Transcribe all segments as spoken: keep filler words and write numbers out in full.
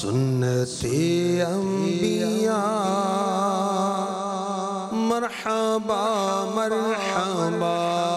سنت انبیاء مرحبا مرحبا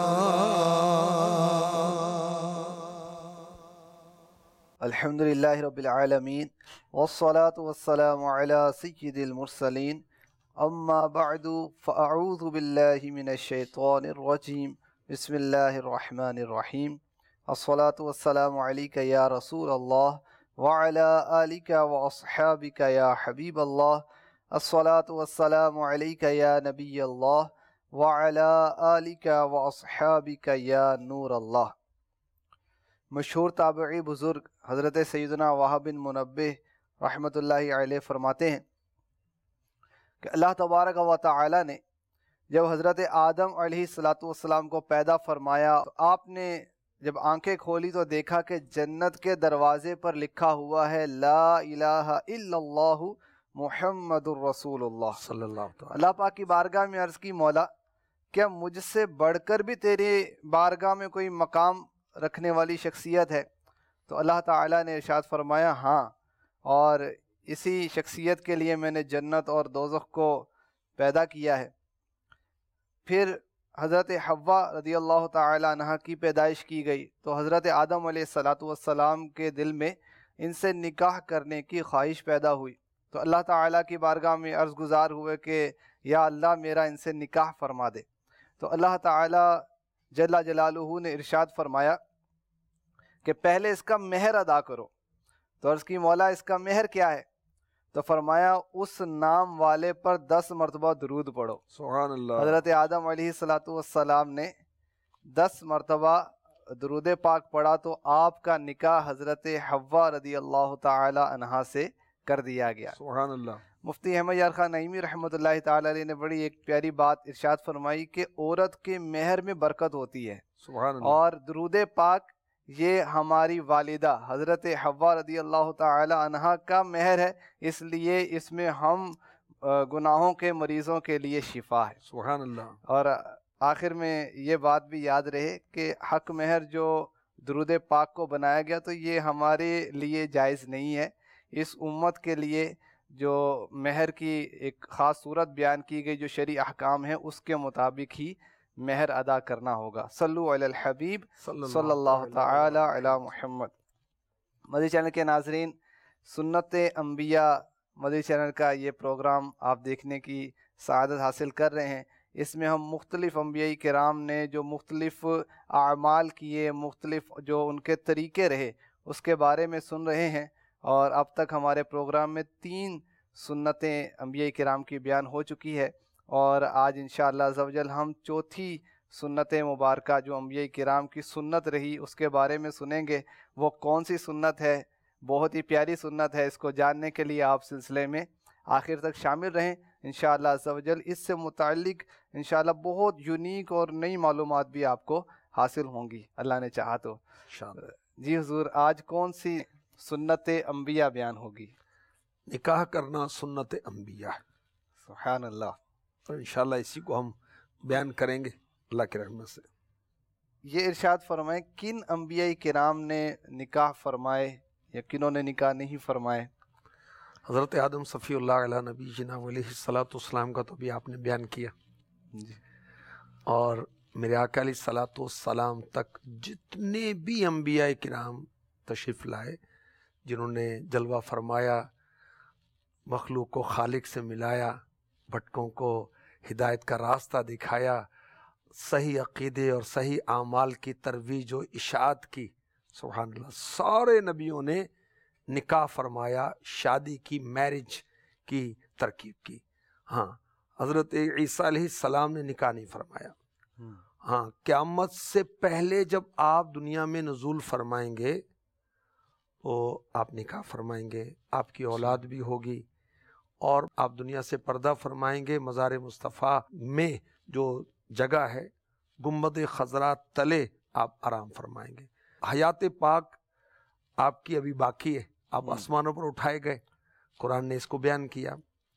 الحمدللہ رب العالمین والصلاة والسلام علی سید المرسلین اما بعد فاعوذ باللہ من الشیطان الرجیم بسم اللہ الرحمن الرحیم الصلاة والسلام علیک یا رسول اللہ وعلی آلک واصحابک یا حبیب اللہ الصلاة والسلام علیک یا نبی اللہ وعلی آلک واصحابک یا نور اللہ۔ مشہور تابعی بزرگ حضرت سیدنا وہب بن منبہ رحمۃ اللہ علیہ فرماتے ہیں کہ اللہ تبارک و تعالی نے جب حضرت آدم علیہ الصلاۃ والسلام کو پیدا فرمایا تو آپ نے جب آنکھیں کھولی تو دیکھا کہ جنت کے دروازے پر لکھا ہوا ہے لا الہ الا اللہ محمد الرسول اللہ صلی اللہ علیہ وسلم۔ اللہ پاک کی بارگاہ میں عرض کی مولا کیا مجھ سے بڑھ کر بھی تیرے بارگاہ میں کوئی مقام رکھنے والی شخصیت ہے؟ تو اللہ تعالیٰ نے ارشاد فرمایا ہاں، اور اسی شخصیت کے لیے میں نے جنت اور دوزخ کو پیدا کیا ہے۔ پھر حضرت حوا رضی اللہ تعالیٰ عنہ کی پیدائش کی گئی تو حضرت آدم علیہ الصلاۃ والسلام کے دل میں ان سے نکاح کرنے کی خواہش پیدا ہوئی تو اللہ تعالیٰ کی بارگاہ میں عرض گزار ہوئے کہ یا اللہ میرا ان سے نکاح فرما دے۔ تو اللہ تعالیٰ جل جلالہ نے ارشاد فرمایا کہ پہلے اس کا مہر ادا کرو۔ تو عرض کی مولا اس کا مہر کیا ہے؟ تو فرمایا اس نام والے پر دس مرتبہ درود پڑھو۔ سبحان اللہ۔ حضرت آدم علیہ الصلاۃ والسلام نے دس مرتبہ درود پاک پڑھا تو آپ کا نکاح حضرت حوا رضی اللہ تعالی عنہا سے کر دیا گیا۔ سبحان اللہ۔ مفتی احمد یار خان نعیمی رحمۃ اللہ تعالی علیہ نے بڑی ایک پیاری بات ارشاد فرمائی کہ عورت کے مہر میں برکت ہوتی ہے۔ سبحان اللہ۔ اور درود پاک یہ ہماری والدہ حضرت حوا رضی اللہ تعالی عنہا کا مہر ہے، اس لیے اس میں ہم گناہوں کے مریضوں کے لیے شفا ہے۔ سبحان اللہ۔ اور آخر میں یہ بات بھی یاد رہے کہ حق مہر جو درود پاک کو بنایا گیا تو یہ ہمارے لیے جائز نہیں ہے، اس امت کے لیے جو مہر کی ایک خاص صورت بیان کی گئی جو شرعی احکام ہے اس کے مطابق ہی مہر ادا کرنا ہوگا۔ صلو علی الحبیب صلی اللہ تعالی علی محمد۔ مدنی چینل کے ناظرین، سنت انبیاء مدنی چینل کا یہ پروگرام آپ دیکھنے کی سعادت حاصل کر رہے ہیں۔ اس میں ہم مختلف انبیاء کرام نے جو مختلف اعمال کیے، مختلف جو ان کے طریقے رہے اس کے بارے میں سن رہے ہیں، اور اب تک ہمارے پروگرام میں تین سنتیں انبیاء کرام کی بیان ہو چکی ہے، اور آج انشاءاللہ عز و جل ہم چوتھی سنت مبارکہ جو انبیاء کرام کی سنت رہی اس کے بارے میں سنیں گے۔ وہ کون سی سنت ہے؟ بہت ہی پیاری سنت ہے، اس کو جاننے کے لیے آپ سلسلے میں آخر تک شامل رہیں انشاءاللہ عز و جل۔ اس سے متعلق انشاءاللہ بہت یونیک اور نئی معلومات بھی آپ کو حاصل ہوں گی اللہ نے چاہا تو۔ جی حضور، آج کون سی سنت انبیاء بیان ہوگی؟ نکاح کرنا سنت انبیاء۔ سبحان اللہ۔ تو انشاءاللہ اسی کو ہم بیان کریں گے اللہ کی رحمت سے۔ یہ ارشاد فرمائے کن انبیاء کرام نے نکاح فرمائے یا کنہوں نے نکاح نہیں فرمائے؟ حضرت آدم صفی اللہ علیہ نبی جناب علیہ الصلاۃ والسلام کا تو بھی آپ نے بیان کیا جی، اور میرے آقا علیہ الصلاۃ والسلام تک جتنے بھی انبیاء کرام تشریف لائے جنہوں نے جلوہ فرمایا، مخلوق کو خالق سے ملایا، بھٹکوں کو ہدایت کا راستہ دکھایا، صحیح عقیدے اور صحیح اعمال کی ترویج و اشاعت کی، سبحان اللہ، سارے نبیوں نے نکاح فرمایا، شادی کی، میرج کی ترکیب کی۔ ہاں، حضرت عیسیٰ علیہ السلام نے نکاح نہیں فرمایا۔ ہاں، قیامت سے پہلے جب آپ دنیا میں نزول فرمائیں گے تو آپ نکاح فرمائیں گے، آپ کی اولاد بھی ہوگی، اور آپ دنیا سے پردہ فرمائیں گے۔ مزار مصطفیٰ میں جو جگہ ہے گنبد خضرا تلے آپ آرام فرمائیں گے۔ حیات پاک آپ کی ابھی باقی ہے، آپ آسمانوں پر اٹھائے گئے، قرآن نے اس کو بیان کیا۔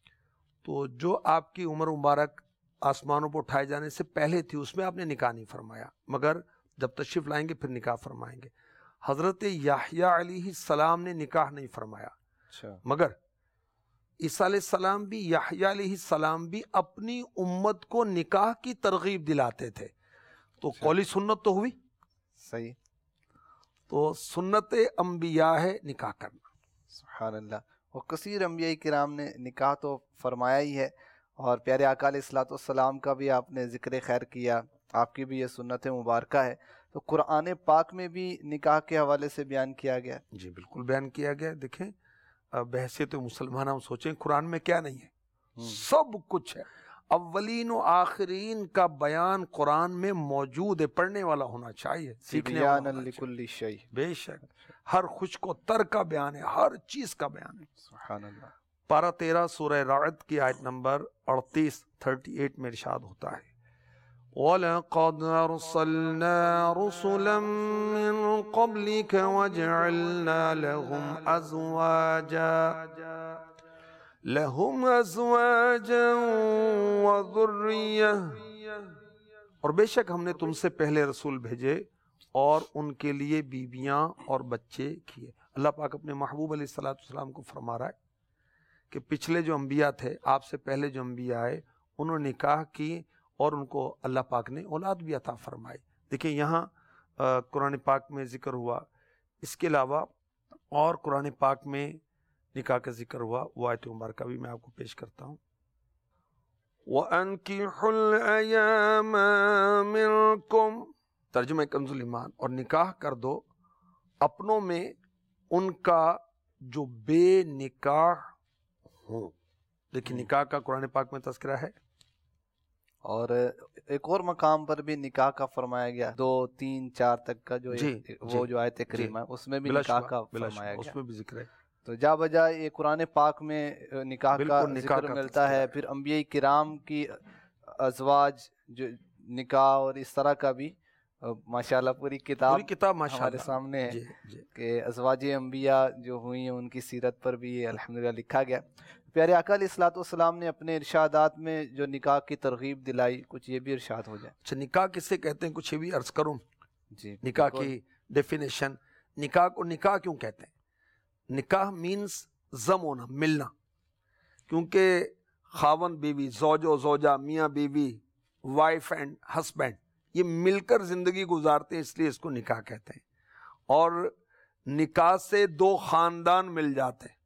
تو جو آپ کی عمر مبارک آسمانوں پر اٹھائے جانے سے پہلے تھی اس میں آپ نے نکاح نہیں فرمایا، مگر جب تشریف لائیں گے پھر نکاح فرمائیں گے۔ حضرت یحییٰ علیہ السلام نے نکاح نہیں فرمایا، اچھا مگر عیسیٰ علیہ السلام بھی یحییٰ علیہ السلام بھی اپنی امت کو نکاح کی ترغیب دلاتے تھے. تو قولی سنت تو ہوئی صحیح. تو سنت انبیاء ہے نکاح کرنا. سبحان اللہ. اور کثیر انبیاء کرام نے نکاح تو فرمایا ہی ہے، اور پیارے آقا علیہ الصلوۃ والسلام کا بھی آپ نے ذکر خیر کیا، آپ کی بھی یہ سنت مبارکہ ہے. تو قرآن پاک میں بھی نکاح کے حوالے سے بیان کیا گیا. جی بالکل بیان کیا گیا. دیکھیں بحیثیت مسلمان ہم سوچیں قرآن میں کیا نہیں ہے، سب کچھ ہے. اولین و آخرین کا بیان قرآن میں موجود ہے، پڑھنے والا ہونا چاہیے، سیکھنے والا ہونا چاہیے. لکل شیء. بے شک ہر خوش کو تر کا بیان ہے، ہر چیز کا بیان ہے. سبحان اللہ. پارہ تیرہ سورہ رعد کی آیت نمبر اڑتیس تھرٹی ایٹ میں ارشاد ہوتا ہے وَلَقَدْ أَرْسَلْنَا رُسُلًا مِّن قَبْلِكَ وَجَعَلْنَا لَهُمْ أَزْوَاجًا لَهُمْ أَزْوَاجًا وَذُرِّيَّةً. اور بے شک ہم نے تم سے پہلے رسول بھیجے اور ان کے لیے بیویاں اور بچے کیے. اللہ پاک اپنے محبوب علیہ الصلوۃ والسلام کو فرما رہا ہے کہ پچھلے جو انبیاء تھے، آپ سے پہلے جو انبیاء آئے، انہوں نے نکاح کی اور ان کو اللہ پاک نے اولاد بھی عطا فرمائی. دیکھیں یہاں قرآن پاک میں ذکر ہوا، اس کے علاوہ اور قرآن پاک میں نکاح کا ذکر ہوا، وہ آیت مبارکہ بھی میں آپ کو پیش کرتا ہوں. وَأَنكِحُوا الْأَيَامَ مِنكُمْ، ترجمہ کنز الایمان، اور نکاح کر دو اپنوں میں ان کا جو بے نکاح ہوں. لیکن نکاح کا قرآن پاک میں تذکرہ ہے. اور ایک اور مقام پر بھی نکاح کا فرمایا گیا، دو تین چار تک کا جو جی وہ جو آیت کریمہ ہے اس میں بھی نکاح کا فرمایا گیا. اس میں بھی ذکر ہے. تو جا بجا یہ قرآن پاک میں نکاح کا ذکر ملتا ہے. پھر انبیاء کرام کی ازواج جو نکاح اور اس طرح کا بھی ماشاءاللہ پوری کتاب پوری کتاب ہمارے سامنے ہے جی جی. کہ ازواج انبیاء جو ہوئی ہیں ان کی سیرت پر بھی الحمدللہ لکھا گیا. پیارے آقا علیہ الصلوۃ والسلام نے اپنے ارشادات میں جو نکاح کی ترغیب دلائی، کچھ یہ بھی ارشاد ہو جائے. اچھا نکاح کسے کہتے ہیں، کچھ یہ بھی عرض کروں. جی نکاح کی ڈیفینیشن، نکاح کو نکاح کیوں کہتے ہیں؟ نکاح مینز ضم ہونا، ملنا. کیونکہ خاوند بیوی، زوج و زوجہ، میاں بیوی، وائف اینڈ ہسبینڈ، یہ مل کر زندگی گزارتے ہیں، اس لیے اس کو نکاح کہتے ہیں. اور نکاح سے دو خاندان مل جاتے ہیں،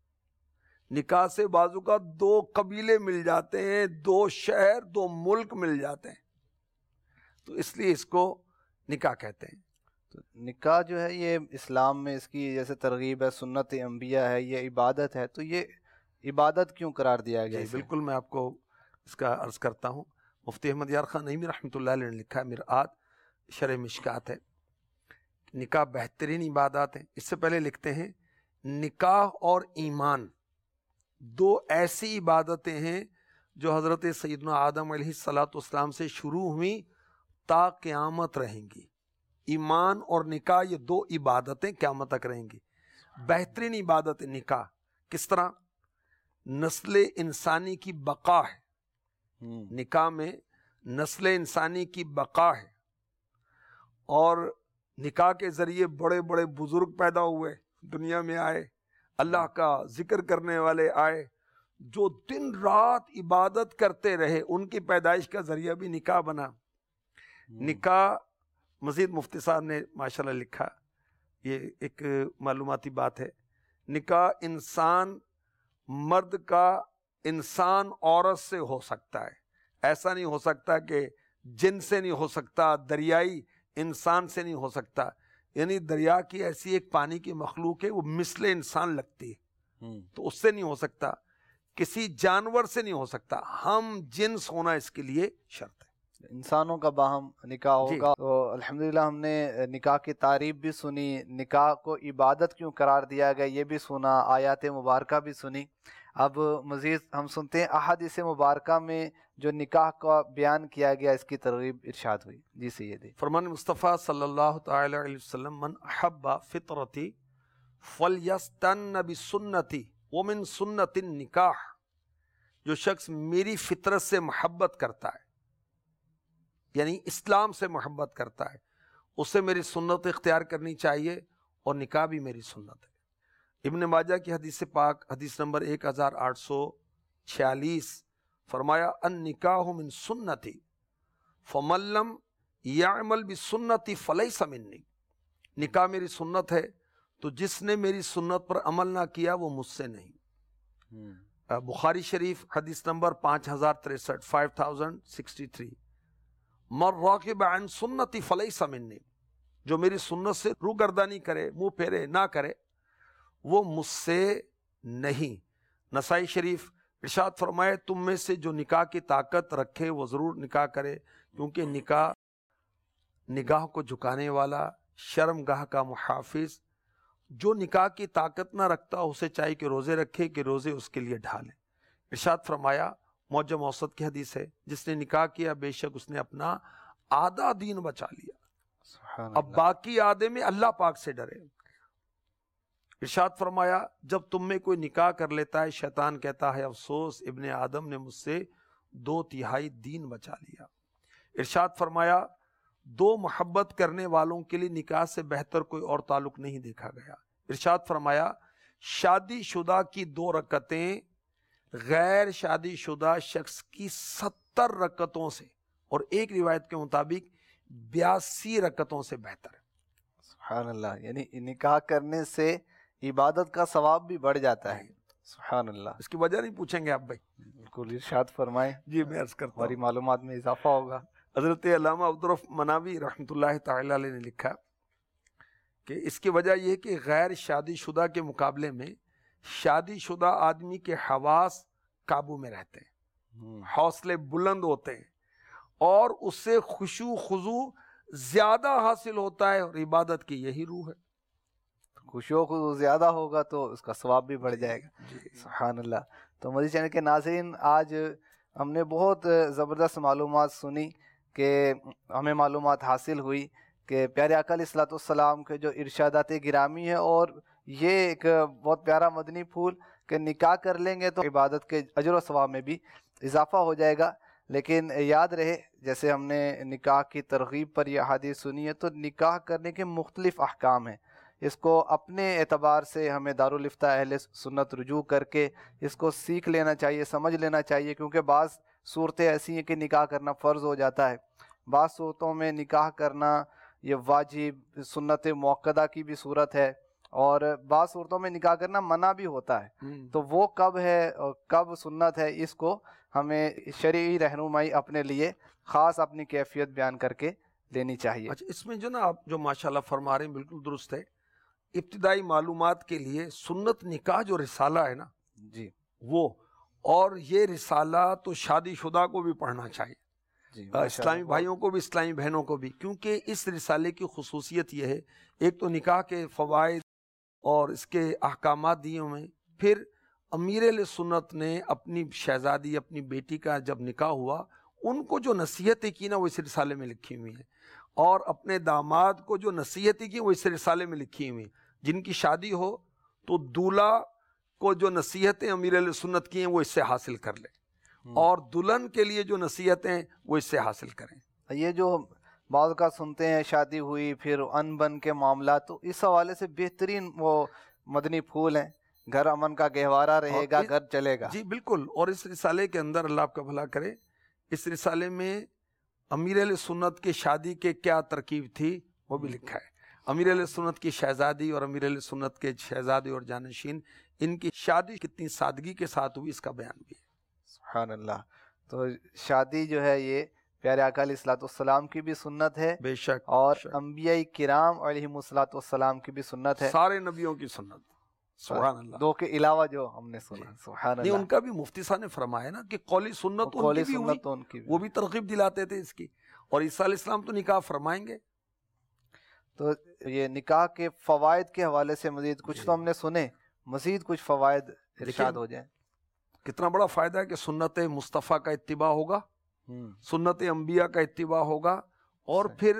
نکاح سے بازو کا دو قبیلے مل جاتے ہیں، دو شہر، دو ملک مل جاتے ہیں. تو اس لیے اس کو نکاح کہتے ہیں. تو نکاح جو ہے یہ اسلام میں اس کی جیسے ترغیب ہے، سنت انبیاء ہے، یہ عبادت ہے. تو یہ عبادت کیوں قرار دیا گیا؟ جی بالکل میں آپ کو اس کا عرض کرتا ہوں. مفتی احمد یار خان نعیمی رحمۃ اللہ علیہ نے لکھا ہے، مرآت شرح مشکات ہے، نکاح بہترین عبادات ہے. اس سے پہلے لکھتے ہیں نکاح اور ایمان دو ایسی عبادتیں ہیں جو حضرت سیدنا آدم علیہ الصلوۃ والسلام سے شروع ہوئیں تا قیامت رہیں گی. ایمان اور نکاح یہ دو عبادتیں قیامت تک رہیں گی. بہترین عبادت نکاح. کس طرح؟ نسل انسانی کی بقا ہے. نکاح میں نسل انسانی کی بقا ہے، اور نکاح کے ذریعے بڑے بڑے بزرگ پیدا ہوئے، دنیا میں آئے، اللہ کا ذکر کرنے والے آئے، جو دن رات عبادت کرتے رہے، ان کی پیدائش کا ذریعہ بھی نکاح بنا. نکاح مزید مفتی صاحب نے ماشاءاللہ لکھا، یہ ایک معلوماتی بات ہے، نکاح انسان مرد کا انسان عورت سے ہو سکتا ہے. ایسا نہیں ہو سکتا کہ جن سے نہیں ہو سکتا، دریائی انسان سے نہیں ہو سکتا. یعنی دریا کی ایسی ایک پانی کی مخلوق ہے، وہ مثل انسان لگتی ہے، تو اس سے نہیں ہو سکتا. کسی جانور سے نہیں ہو سکتا. ہم جنس ہونا اس کے لیے شرط ہے. انسانوں کا باہم نکاح ہوگا. تو الحمدللہ ہم نے نکاح کی تعریف بھی سنی، نکاح کو عبادت کیوں قرار دیا گیا یہ بھی سنا، آیات مبارکہ بھی سنی. اب مزید ہم سنتے ہیں احادیث مبارکہ میں جو نکاح کا بیان کیا گیا، اس کی ترغیب ارشاد ہوئی. جی سیدی. فرمان مصطفیٰ صلی اللہ تعالی علیہ وسلم، من احب فطرتی فلیستن بسنتی ومن سنت النکاح. جو شخص میری فطرت سے محبت کرتا ہے، یعنی اسلام سے محبت کرتا ہے، اسے میری سنت اختیار کرنی چاہیے، اور نکاح بھی میری سنت ہے. ابن ماجہ کی حدیث پاک حدیث نمبر ایک ہزار آٹھ سو چھیالیس فرمایا ان نکاح من سنتی فمن لم یعمل بسنتی فلیس منی، نکاح میری سنت ہے تو جس نے میری سنت پر عمل نہ کیا وہ مجھ سے نہیں۔ بخاری شریف حدیث نمبر پانچ ہزار تریسٹھ فائیو تھاؤزینڈ سکسٹی تھری من راغب عن سنتی فلیس منی، جو میری سنت سے روگردانی کرے، منہ پھیرے نہ کرے، وہ مجھ سے نہیں۔ نسائی شریف ارشاد فرمائے تم میں سے جو نکاح کی طاقت رکھے وہ ضرور نکاح کرے، کیونکہ نکاح نگاہ کو جھکانے والا، شرم گاہ کا محافظ۔ جو نکاح کی طاقت نہ رکھتا اسے چاہیے کہ روزے رکھے کہ روزے اس کے لیے ڈھالے۔ ارشاد فرمایا معجم اوسط کی حدیث ہے جس نے نکاح کیا بے شک اس نے اپنا آدھا دین بچا لیا، اب باقی آدھے میں اللہ پاک سے ڈرے۔ ارشاد فرمایا جب تم میں کوئی نکاح کر لیتا ہے شیطان کہتا ہے افسوس ابن آدم نے مجھ سے دو تہائی دین بچا لیا۔ ارشاد فرمایا دو محبت کرنے والوں کے لیے نکاح سے بہتر کوئی اور تعلق نہیں دیکھا گیا۔ ارشاد فرمایا شادی شدہ کی دو رکعتیں غیر شادی شدہ شخص کی ستر رکعتوں سے اور ایک روایت کے مطابق بیاسی رکعتوں سے بہتر ہے۔ سبحان اللہ، یعنی نکاح کرنے سے عبادت کا ثواب بھی بڑھ جاتا ہے۔ سبحان اللہ، اس کی وجہ نہیں پوچھیں گے آپ بھائی؟ بالکل ارشاد فرمائیں، جی میں عرض کرتا ہماری ہوں۔ معلومات میں اضافہ ہوگا۔ حضرت علامہ عبدالرف مناوی رحمۃ اللہ تعالی علیہ نے لکھا کہ اس کی وجہ یہ کہ غیر شادی شدہ کے مقابلے میں شادی شدہ آدمی کے حواس قابو میں رہتے ہیں، حوصلے بلند ہوتے ہیں اور اس سے خشوع خضوع زیادہ حاصل ہوتا ہے، اور عبادت کی یہی روح ہے۔ خشوع و خضوع زیادہ ہوگا تو اس کا ثواب بھی بڑھ جائے گا۔ جی۔ سبحان اللہ۔ تو مدنی چینل کے ناظرین، آج ہم نے بہت زبردست معلومات سنی کہ ہمیں معلومات حاصل ہوئی کہ پیارے آقا علیہ الصلوۃ والسلام کے جو ارشادات گرامی ہیں، اور یہ ایک بہت پیارا مدنی پھول کہ نکاح کر لیں گے تو عبادت کے اجر و ثواب میں بھی اضافہ ہو جائے گا۔ لیکن یاد رہے جیسے ہم نے نکاح کی ترغیب پر یہ حدیث سنی ہے تو نکاح کرنے کے مختلف احکام ہیں، اس کو اپنے اعتبار سے ہمیں دارالفتہ اہل سنت رجوع کر کے اس کو سیکھ لینا چاہیے، سمجھ لینا چاہیے، کیونکہ بعض صورتیں ایسی ہیں کہ نکاح کرنا فرض ہو جاتا ہے، بعض صورتوں میں نکاح کرنا یہ واجب سنت موقدہ کی بھی صورت ہے، اور بعض صورتوں میں نکاح کرنا منع بھی ہوتا ہے۔ تو وہ کب ہے اور کب سنت ہے، اس کو ہمیں شرعی رہنمائی اپنے لیے خاص اپنی کیفیت بیان کر کے لینی چاہیے۔ اچھا، اس میں جو نا آپ جو ماشاءاللہ فرما رہے ہیں بالکل درست ہے۔ ابتدائی معلومات کے لیے سنت نکاح جو رسالہ ہے نا جی وہ، اور یہ رسالہ تو شادی شدہ کو بھی پڑھنا چاہیے، جی اسلامی بھائیوں کو بھی، اسلامی بہنوں کو بھی، کیونکہ اس رسالے کی خصوصیت یہ ہے ایک تو نکاح کے فوائد اور اس کے احکامات دیے ہوئے ہیں، پھر امیر اہل سنت نے اپنی شہزادی اپنی بیٹی کا جب نکاح ہوا ان کو جو نصیحتیں کی نا وہ اس رسالے میں لکھی ہوئی ہیں، اور اپنے داماد کو جو نصیحتیں کی وہ اس رسالے میں لکھی ہوئی ہیں۔ جن کی شادی ہو تو دولہا کو جو نصیحتیں امیر اہل سنت کی ہیں وہ اس سے حاصل کر لے، اور دلہن کے لیے جو نصیحتیں وہ اس سے حاصل کریں۔ یہ جو بعض کا سنتے ہیں شادی ہوئی پھر ان بن کے معاملات، تو اس حوالے سے بہترین وہ مدنی پھول ہیں، گھر امن کا گہوارہ رہے گا، گھر چلے گا۔ جی بالکل، اور اس رسالے کے اندر اللہ آپ کا بھلا کرے، اس رسالے میں امیر اہل سنت کے شادی کے کیا ترکیب تھی وہ بھی لکھا ہے۔ امیر اہل سنت کی شہزادی اور امیر اہل سنت کے شہزادے اور جانشین، ان کی شادی کتنی سادگی کے ساتھ ہوئی اس کا بیان بھی ہے۔ سبحان اللہ۔ تو شادی جو ہے یہ پیارے آقا علیہ الصلوۃ والسلام کی بھی سنت ہے، بے شک، اور شک. انبیاء کرام علیہم الصلوۃ والسلام کی بھی سنت ہے، سارے نبیوں کی سنت، سبحان اللہ۔ دو کے علاوہ جو ہم نے سنا، سبحان نہیں، اللہ۔ ان کا بھی مفتی صاحب نے فرمایا نا کہ قولی سنت ان قولی کی بھی ہوئی، سنت تو ان کی بھی، وہ بھی ترغیب دلاتے تھے اس کی، اور عیسیٰ علیہ السلام تو نکاح فرمائیں گے۔ تو یہ نکاح کے فوائد کے حوالے سے مزید کچھ تو ہم نے سنے، مزید کچھ فوائد ارشاد ہو جائیں۔ کتنا بڑا فائدہ ہے کہ سنت مصطفیٰ کا اتباع ہوگا، سنت انبیاء کا اتباع ہوگا، اور پھر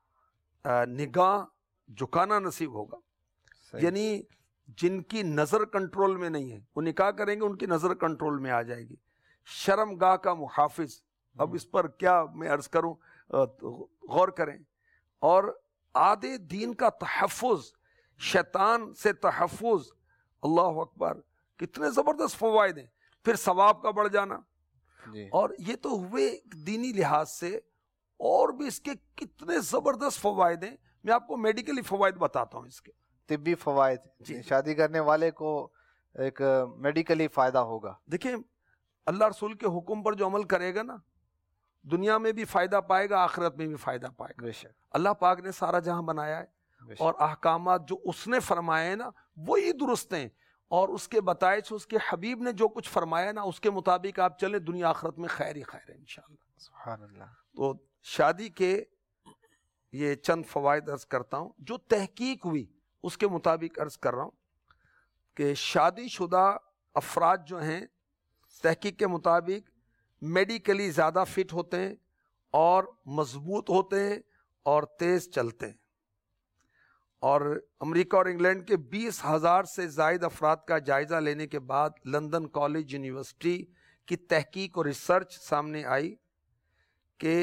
نگاہ جھکانا نصیب ہوگا۔ یعنی جن کی نظر کنٹرول میں نہیں ہے وہ نکاح کریں گے، ان کی نظر کنٹرول میں آ جائے گی۔ شرم گاہ کا محافظ، اب اس پر کیا میں عرض کروں، غور کریں۔ اور آدھے دین کا تحفظ، شیطان سے تحفظ، اللہ اکبر، کتنے زبردست فوائد ہیں. پھر ثواب کا بڑھ جانا. جی. اور یہ تو ہوئے دینی لحاظ سے، اور بھی اس کے کتنے زبردست فوائد ہیں. میں آپ کو میڈیکلی فوائد بتاتا ہوں اس کے. طبی فوائد. جی. شادی کرنے والے کو ایک میڈیکلی فائدہ ہوگا. دیکھیں، اللہ رسول کے حکم پر جو عمل کرے گا نا، دنیا میں بھی فائدہ پائے گا، آخرت میں بھی فائدہ پائے گا. بے شک. اللہ پاک نے سارا جہاں بنایا ہے، بے شک. اور احکامات جو اس نے فرمائے ہیں نا وہی درست ہیں، اور اس کے بتائے سے اس کے حبیب نے جو کچھ فرمایا نا اس کے مطابق آپ چلیں، دنیا آخرت میں خیر ہی خیر ہے انشاءاللہ. سبحان اللہ. تو شادی کے یہ چند فوائد عرض کرتا ہوں جو تحقیق ہوئی اس کے مطابق عرض کر رہا ہوں کہ شادی شدہ افراد جو ہیں تحقیق کے مطابق میڈیکلی زیادہ فٹ ہوتے ہیں اور مضبوط ہوتے ہیں اور تیز چلتے ہیں. اور امریکہ اور انگلینڈ کے بیس ہزار سے زائد افراد کا جائزہ لینے کے بعد لندن کالج یونیورسٹی کی تحقیق اور ریسرچ سامنے آئی کہ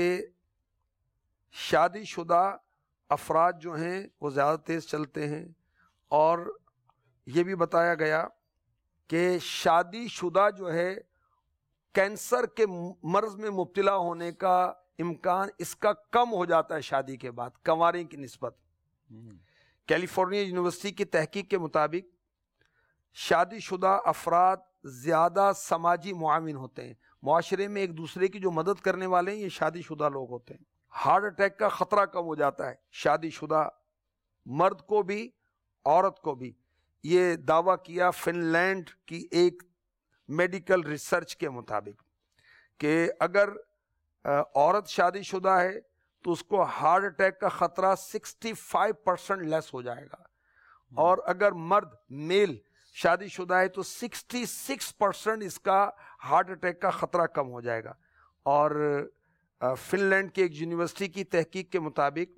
شادی شدہ افراد جو ہیں وہ زیادہ تیز چلتے ہیں. اور یہ بھی بتایا گیا کہ شادی شدہ جو ہے کینسر کے مرض میں مبتلا ہونے کا امکان اس کا کم ہو جاتا ہے شادی کے بعد کنواریں کی نسبت. کیلیفورنیا یونیورسٹی کی تحقیق کے مطابق شادی شدہ افراد زیادہ سماجی معاون ہوتے ہیں، معاشرے میں ایک دوسرے کی جو مدد کرنے والے ہیں یہ شادی شدہ لوگ ہوتے ہیں. ہارٹ اٹیک کا خطرہ کم ہو جاتا ہے شادی شدہ مرد کو بھی عورت کو بھی. یہ دعویٰ کیا فن لینڈ کی ایک میڈیکل ریسرچ کے مطابق کہ اگر عورت شادی شدہ ہے تو اس کو ہارٹ اٹیک کا خطرہ سکسٹی فائیو پرسنٹ لیس ہو جائے گا، اور اگر مرد میل شادی شدہ ہے تو سکسٹی سکس پرسنٹ اس کا ہارٹ اٹیک کا خطرہ کم ہو جائے گا. اور فن لینڈ کی ایک یونیورسٹی کی تحقیق کے مطابق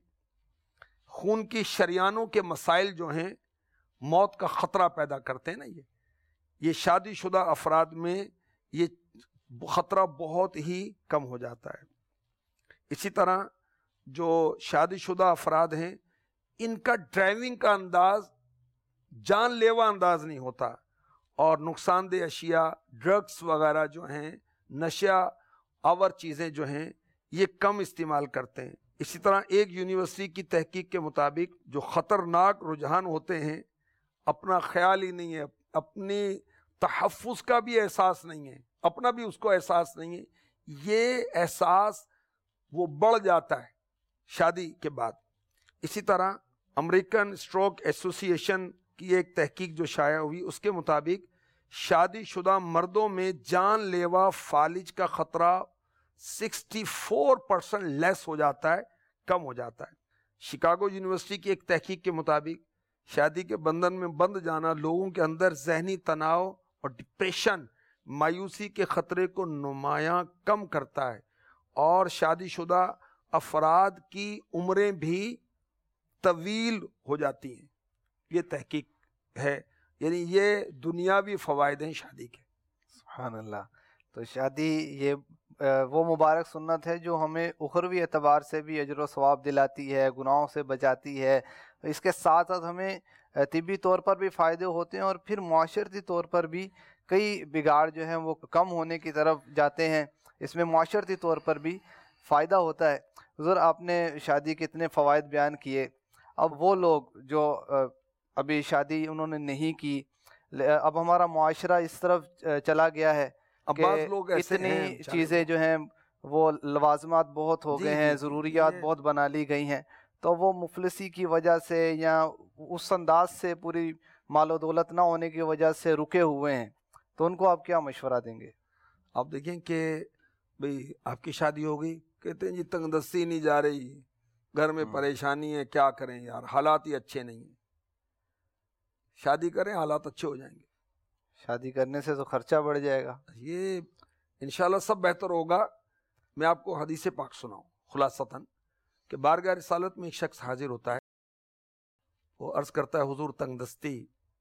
خون کی شریانوں کے مسائل جو ہیں موت کا خطرہ پیدا کرتے ہیں نا، یہ یہ شادی شدہ افراد میں یہ خطرہ بہت ہی کم ہو جاتا ہے. اسی طرح جو شادی شدہ افراد ہیں ان کا ڈرائیونگ کا انداز جان لیوا انداز نہیں ہوتا، اور نقصان دہ اشیاء ڈرگس وغیرہ جو ہیں نشہ آور چیزیں جو ہیں یہ کم استعمال کرتے ہیں. اسی طرح ایک یونیورسٹی کی تحقیق کے مطابق جو خطرناک رجحان ہوتے ہیں اپنا خیال ہی نہیں ہے، اپنی تحفظ کا بھی احساس نہیں ہے، اپنا بھی اس کو احساس نہیں ہے، یہ احساس وہ بڑھ جاتا ہے شادی کے بعد. اسی طرح امریکن اسٹروک ایسوسی ایشن کی ایک تحقیق جو شائع ہوئی اس کے مطابق شادی شدہ مردوں میں جان لیوا فالج کا خطرہ سکسٹی فور پرسنٹ لیس ہو جاتا ہے، کم ہو جاتا ہے. شکاگو یونیورسٹی کی ایک تحقیق کے مطابق شادی کے بندھن میں بندھ جانا لوگوں کے اندر ذہنی تناؤ اور ڈپریشن، مایوسی کے خطرے کو نمایاں کم کرتا ہے، اور شادی شدہ افراد کی عمریں بھی طویل ہو جاتی ہیں. یہ تحقیق ہے، یعنی یہ دنیاوی فوائد ہیں شادی کے. سبحان اللہ. تو شادی یہ وہ مبارک سنت ہے جو ہمیں اخروی اعتبار سے بھی اجر و ثواب دلاتی ہے، گناہوں سے بچاتی ہے. اس کے ساتھ ساتھ ہمیں طبی طور پر بھی فائدے ہوتے ہیں، اور پھر معاشرتی طور پر بھی کئی بگاڑ جو ہیں وہ کم ہونے کی طرف جاتے ہیں. اس میں معاشرتی طور پر بھی فائدہ ہوتا ہے. حضور آپ نے شادی کے اتنے فوائد بیان کیے، اب وہ لوگ جو ابھی شادی انہوں نے نہیں کی، اب ہمارا معاشرہ اس طرف چلا گیا ہے کہ اتنی چیزیں جو ہیں وہ لوازمات بہت ہو گئے ہیں، ضروریات بہت بنا لی گئی ہیں، تو وہ مفلسی کی وجہ سے یا اس انداز سے پوری مال و دولت نہ ہونے کی وجہ سے رکے ہوئے ہیں، تو ان کو آپ کیا مشورہ دیں گے؟ آپ دیکھیں کہ بھئی آپ کی شادی ہو گئی، کہتے ہیں جی تنگ دستی نہیں جا رہی، گھر میں پریشانی ہے، کیا کریں یار، حالات ہی اچھے نہیں ہیں. شادی کریں حالات اچھے ہو جائیں گے. شادی کرنے سے تو خرچہ بڑھ جائے گا. یہ انشاءاللہ سب بہتر ہوگا. میں آپ کو حدیث پاک سناؤں خلاصتاً کہ بارگاہ رسالت میں ایک شخص حاضر ہوتا ہے، وہ عرض کرتا ہے حضور تنگ دستی.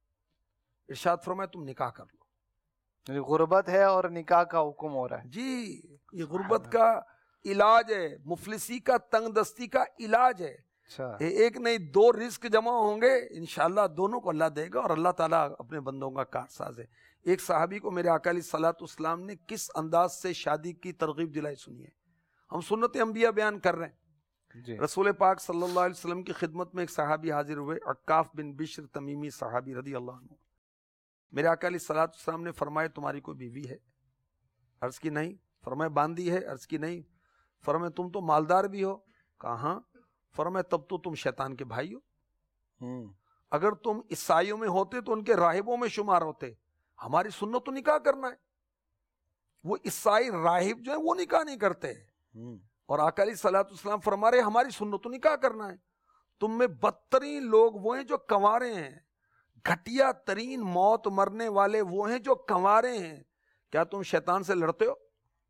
ارشاد فرمایا تم نکاح کر لو. غربت ہے اور نکاح کا حکم ہو رہا ہے. جی یہ غربت کا علاج ہے، مفلسی کا، تنگ دستی کا علاج ہے. اچھا ایک نہیں دو رزق جمع ہوں گے انشاءاللہ، دونوں کو اللہ دے گا، اور اللہ تعالیٰ اپنے بندوں کا کارساز ہے۔ ایک صحابی کو میرے آقا علیہ الصلوۃ والسلام نے کس انداز سے شادی کی ترغیب دلائی سنیے۔ ہم سنت انبیاء بیان کر رہے ہیں۔ جی رسول پاک صلی اللہ علیہ وسلم کی خدمت میں ایک صحابی حاضر ہوئے، عکاف بن بشر تمیمی صحابی رضی اللہ عنہ۔ میرے آقا علیہ الصلوۃ والسلام نے فرمایا تمہاری کوئی بیوی ہے؟ عرض کی نہیں۔ فرمایا باندھی ہے؟ عرض کی نہیں۔ فرمایا تم تو مالدار بھی ہو؟ کہا ہاں۔ فرمایا تب تو تم شیطان کے بھائی ہو۔ ہوں اگر تم عیسائیوں میں ہوتے تو ان کے راہبوں میں شمار ہوتے۔ ہماری سنت تو نکاح کرنا ہے، وہ عیسائی راہب جو ہے وہ نکاح نہیں کرتے، ہوں اور آقا علیہ الصلوۃ والسلام فرما رہے ہماری سنت تو نکاح کرنا ہے۔ تم میں بدترین لوگ وہ ہیں جو کنوارے ہیں، گھٹیا ترین موت مرنے والے وہ ہیں جو کنوارے ہیں۔ کیا تم شیطان سے لڑتے ہو؟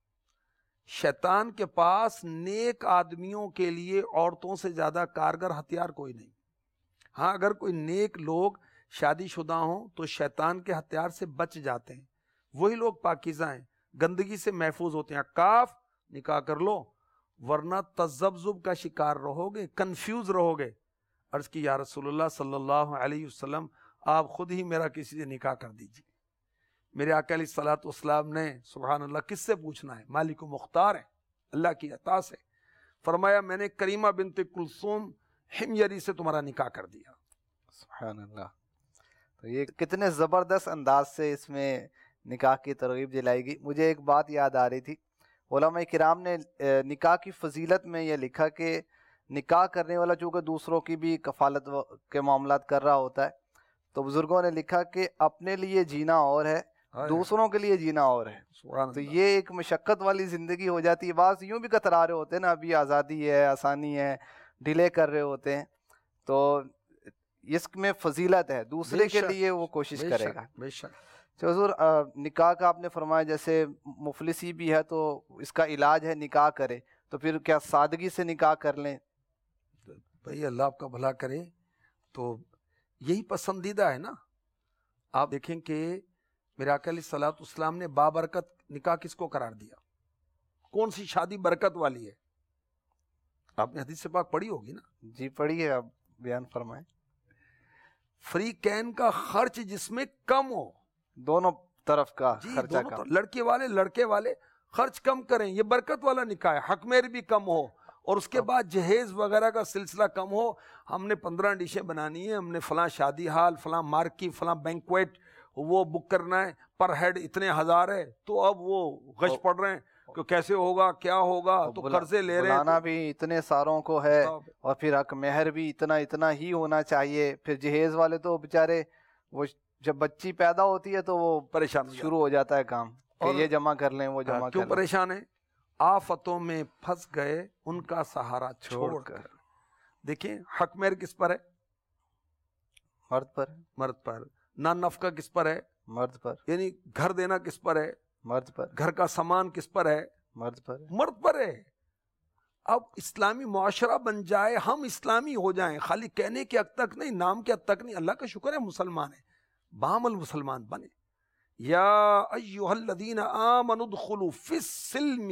شیطان کے پاس نیک آدمیوں کے لیے عورتوں سے زیادہ کارگر ہتھیار کوئی نہیں۔ ہاں اگر کوئی نیک لوگ شادی شدہ ہوں تو شیطان کے ہتھیار سے بچ جاتے ہیں، وہی لوگ پاکیزہ ہیں، گندگی سے محفوظ ہوتے ہیں۔ کاف نکاح کر لو ورنہ تذبذب کا شکار رہو گے، کنفیوز رہو گے۔ عرض کی یا رسول اللہ صلی اللہ علیہ وسلم آپ خود ہی میرا کسی سے نکاح کر دیجیے۔ میرے آقا علیہ الصلوۃ والسلام نے سبحان اللہ کس سے پوچھنا ہے، مالک و مختار ہے، اللہ کی عطا سے فرمایا میں نے کریمہ بنت کلثوم حمیری سے تمہارا نکاح کر دیا۔ سبحان اللہ۔ تو یہ کتنے زبردست انداز سے اس میں نکاح کی ترغیب دلائی گئی۔ مجھے ایک بات یاد آ رہی تھی، علماء کرام نے نکاح کی فضیلت میں یہ لکھا کہ نکاح کرنے والا چونکہ دوسروں کی بھی کفالت کے معاملات کر رہا ہوتا ہے، تو بزرگوں نے لکھا کہ اپنے لیے جینا اور ہے، دوسروں کے لیے جینا اور ہے۔ تو یہ ایک مشقت والی زندگی ہو جاتی ہے۔ بعض یوں بھی کترا رہے ہوتے ہیں نا، ابھی آزادی ہے، آسانی ہے، ڈیلے کر رہے ہوتے ہیں، تو اس میں فضیلت ہے، دوسرے کے لیے وہ کوشش کرے گا۔ بے شک۔ تو حضور نکاح کا آپ نے فرمایا جیسے مفلسی بھی ہے تو اس کا علاج ہے نکاح کرے، تو پھر کیا سادگی سے نکاح کر لیں؟ بھائی اللہ آپ کا بھلا کرے، تو یہی پسندیدہ ہے نا۔ آپ دیکھیں کہ میرے آقا علیہ الصلوۃ والسلام نے بابرکت نکاح کس کو قرار دیا؟ کون سی شادی برکت والی ہے؟ آپ نے حدیث پاک پڑھی ہوگی نا؟ جی پڑھیے، آپ بیان فرمائیں۔ فری کین کا خرچ جس میں کم ہو، دونوں طرف کا جی خرچہ دونوں کم۔ طرف، لڑکے والے لڑکے والے خرچ کم کریں، یہ برکت والا نکاح ہے۔ حق مہر بھی کم ہو، اور اس کے بعد جہیز وغیرہ کا سلسلہ کم ہو۔ ہم نے پندرہ ڈشیں بنانی ہیں، ہم نے فلاں شادی ہال، فلاں مارکی، فلاں بینکویٹ وہ بک کرنا ہے، پر ہیڈ اتنے ہزار ہے، تو اب وہ غش پڑ رہے ہیں کہ کیسے ہوگا کیا ہوگا، تو قرضے لے رہے ہیں۔ بلانا بھی اتنے ساروں کو ہے، اور پھر حق مہر بھی اتنا اتنا ہی ہونا چاہیے۔ پھر جہیز والے تو بےچارے وہ جب بچی پیدا ہوتی ہے تو وہ پریشان شروع ہو جاتا ہے کام کہ یہ جمع کر لیں وہ جمع کر کیوں لیں۔ پریشان ہیں؟ آفتوں میں پھنس گئے ان کا سہارا چھوڑ کر۔ دیکھیں حق مہر کس پر ہے؟ مرد پر۔ مرد پر۔ نان نفقہ کس پر ہے؟ مرد پر۔ یعنی گھر دینا کس پر ہے؟ مرد پر۔ گھر کا سامان کس پر ہے؟ مرد پر۔ مرد پر ہے۔ اب اسلامی معاشرہ بن جائے، ہم اسلامی ہو جائیں، خالی کہنے کے حد تک نہیں، نام کے حد تک نہیں۔ اللہ کا شکر ہے مسلمان ہے، بعمل مسلمان بنے۔ یا ایھا الذین آمنوا ادخلوا فی السلم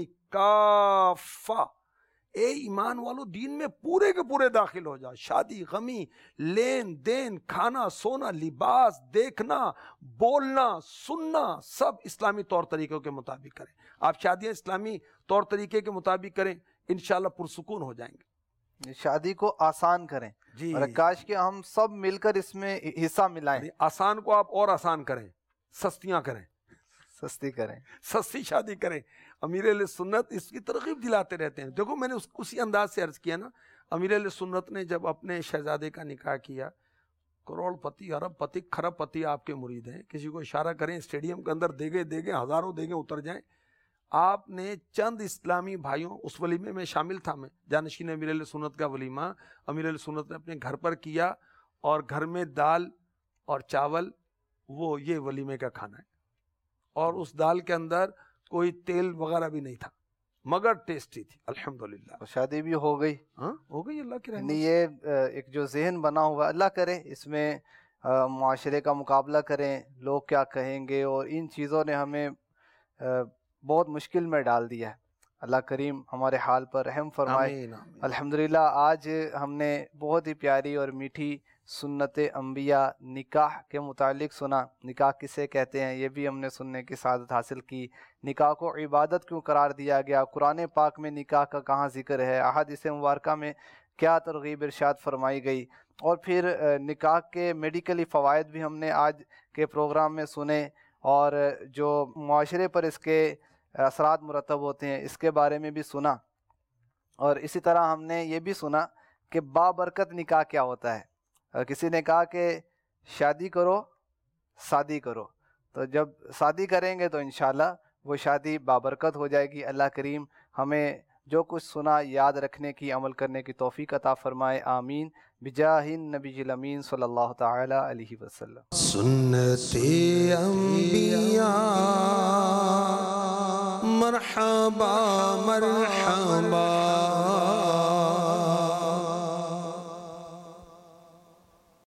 کافہ، اے ایمان والو دین میں پورے کے پورے داخل ہو جاؤ۔ شادی، غمی، لین دین، کھانا سونا، لباس، دیکھنا، بولنا، سننا، سب اسلامی طور طریقوں کے مطابق کریں۔ آپ شادیاں اسلامی طور طریقے کے مطابق کریں، انشاءاللہ پرسکون ہو جائیں گے۔ شادی کو آسان کریں، جی، اور کاش کہ ہم سب مل کر اس میں حصہ ملائیں۔ آسان کو آپ اور آسان کریں، سستیاں کریں، سستی کریں، سستی شادی کریں۔ امیر اہل سنت اس کی ترغیب دلاتے رہتے ہیں۔ دیکھو میں نے اس اسی انداز سے عرض کیا نا، امیر اہل سنت نے جب اپنے شہزادے کا نکاح کیا، کروڑ پتی، ارب پتی، کھرب پتی آپ کے مرید ہیں، کسی کو اشارہ کریں اسٹیڈیم کے اندر دیگے دیگے ہزاروں دیگے اتر جائیں، آپ نے چند اسلامی بھائیوں، اس ولیمے میں شامل تھا میں، جانشین امیر اہل سنت کا ولیمہ امیر اہل سنت نے اپنے گھر پر کیا، اور گھر میں دال اور چاول وہ یہ ولیمے کا کھانا ہے، اور اس دال کے اندر کوئی تیل وغیرہ بھی نہیں تھا، مگر ٹیسٹی تھی الحمدللہ۔ شادی بھی ہو گئی۔ ہاں ہو گئی اللہ کی رحمت نہیں، سے۔ یہ ایک جو ذہن بنا ہوا، اللہ کرے اس میں معاشرے کا مقابلہ کریں، لوگ کیا کہیں گے، اور ان چیزوں نے ہمیں بہت مشکل میں ڈال دیا ہے۔ اللہ کریم ہمارے حال پر رحم فرمائے۔ آمین آمین۔ الحمدللہ آج ہم نے بہت ہی پیاری اور میٹھی سنت انبیاء نکاح کے متعلق سنا، نکاح کسے کہتے ہیں یہ بھی ہم نے سننے کی سعادت حاصل کی، نکاح کو عبادت کیوں قرار دیا گیا، قرآن پاک میں نکاح کا کہاں ذکر ہے، احادیث مبارکہ میں کیا ترغیب ارشاد فرمائی گئی، اور پھر نکاح کے میڈیکلی فوائد بھی ہم نے آج کے پروگرام میں سنے، اور جو معاشرے پر اس کے اثرات مرتب ہوتے ہیں اس کے بارے میں بھی سنا، اور اسی طرح ہم نے یہ بھی سنا کہ بابرکت نکاح کیا ہوتا ہے۔ کسی نے کہا کہ شادی کرو شادی کرو، تو جب شادی کریں گے تو انشاءاللہ وہ شادی بابرکت ہو جائے گی۔ اللہ کریم ہمیں جو کچھ سنا یاد رکھنے کی، عمل کرنے کی توفیق عطا فرمائے، آمین، بجاہ النبی الامین صلی اللہ تعالی علیہ وسلم۔ سنت انبیاء مرحبا مرحبا